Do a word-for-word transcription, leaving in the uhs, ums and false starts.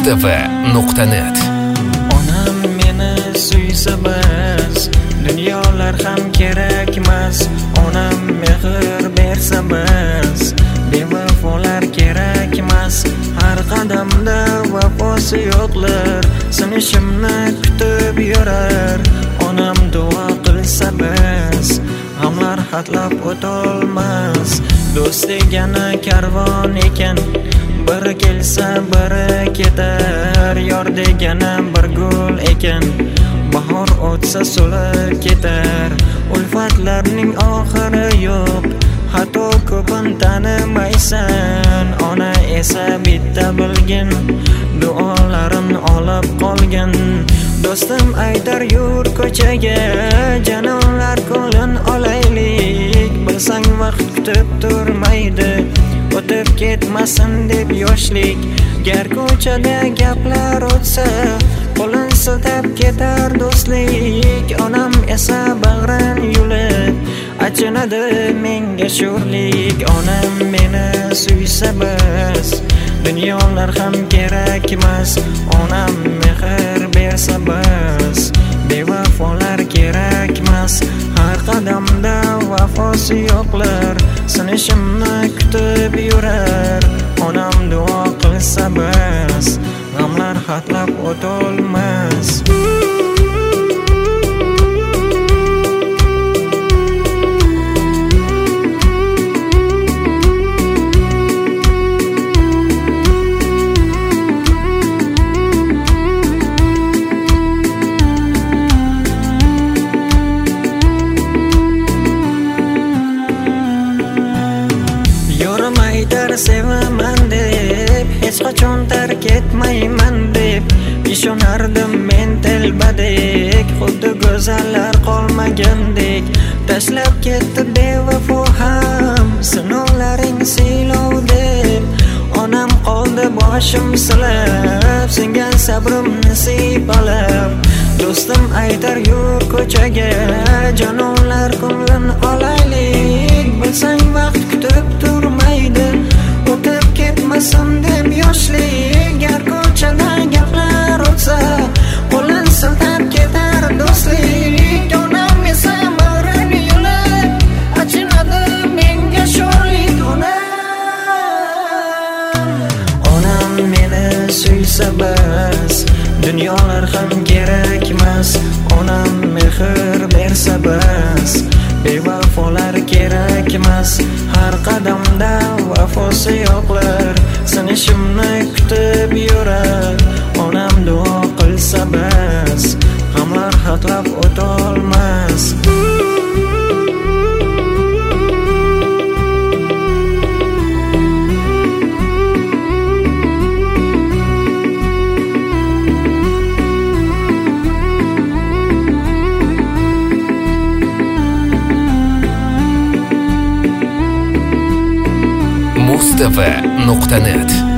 mustafa nuqta net. Onam meni suysa bas, dunyolar ham kerakmas. Onam mehr bersa bas, bevafolar kerakmas. Har qadamda vafosi yo'qlar, sinishimni kutib yurar. Onam duo qilsa bas, g'amlar hatlab o'tolmas. Do'st degani karvon ekan, bir kelsa biri ketar. Yor degani bir gul ekan, bahor o'tsa so'lib ketar. Ulfatlarning oxiri yo'q, hatto ko'pin tanimaysan. Ona esa bitta bilgin, duolarim olib qolgin. Do'stim aytar yur ko'chaga, janonlar ko'lin olaylik. Bilsang vaqt kutib turmaydi, o'tib ketmasin deb yoshlik. Gar ko'chada gaplar o'tsa, qo'lin siltab ketar do'stlik. Onam esa bag'rin yulib, achinadi menga sho'rlik. Onam meni suysa bas, dunyolar ham kerakmas. Onam mehr bersa bas, bevafolar kerakmas. Har qadamda vafosi yo'qlar, sinishimni kutib yurar. Onam duo qilsa bas, g'amlar hatlab o'tolmas. Sevaman deb, hech qachon tark etmayman deb ishonardim men telbadek. Xuddi go'zallar qolmagandek tashlab ketdi bevafo ham, sinovlaring siylov deb. Onam qoldi boshim silab, singan sabrimni siypalab. Do'stim aytar yur ko'chaga, janonlar ko'nglin olaylik. Bilsang vaqt kutib turmaydi, o'tib ketmasin deb yoshlik. Gar ko'chada gaplar o'tsa, qo'lin siltab ketar do'stlik. Onam esa bag'rin yulib, achinadi menga sho'rlik. Onam meni suysa bas, dunyolar ham kerakmas. Onam mehr bersa bas, bevafolar kerakmas. Har qadamda vafosi yo'qlar, sinishimni kutib yurar. Onam duo qilsa bas, g'amlar hatlab o'tolmas. mustafa nuqta net.